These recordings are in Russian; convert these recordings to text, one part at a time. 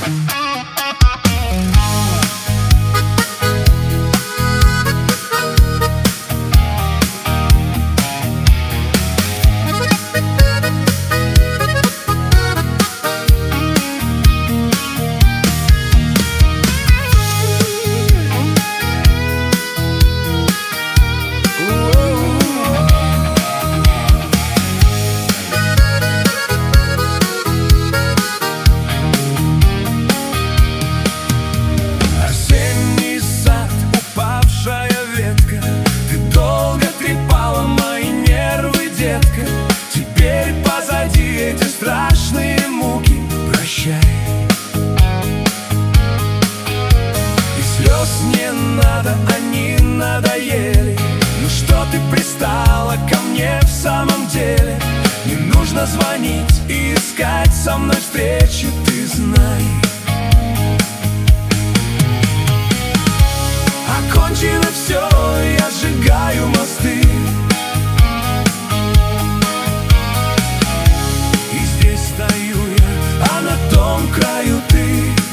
Не надо, они надоели. Ну что ты пристала ко мне в самом деле? Не нужно звонить и искать со мной встречи, ты знай. Окончено все, я сжигаю мосты. И здесь стою я, а на том краю ты.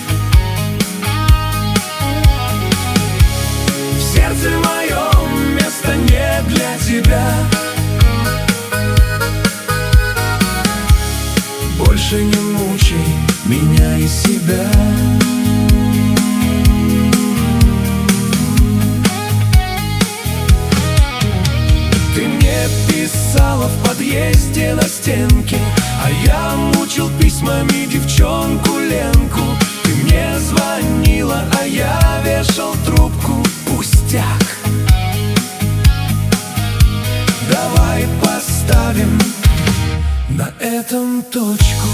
В сердце моем место не для тебя. Больше не мучай меня и себя. Ты мне писала в подъезде на стенке, а я мучил письмами девчонку Ленку. Ты мне звонила, а я вешал трубку. Пустяк. Давай поставим на этом точку.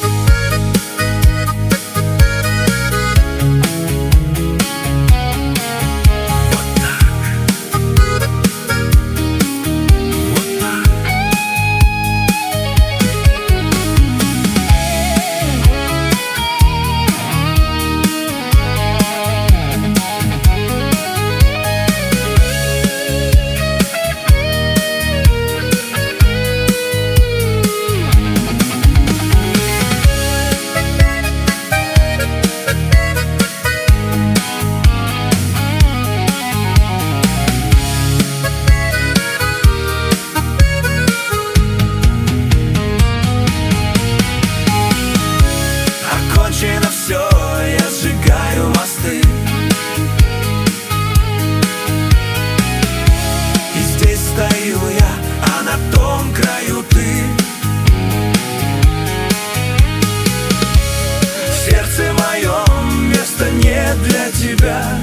Все, я сжигаю мосты. И здесь стою я, а на том краю ты. В сердце моем место не для тебя.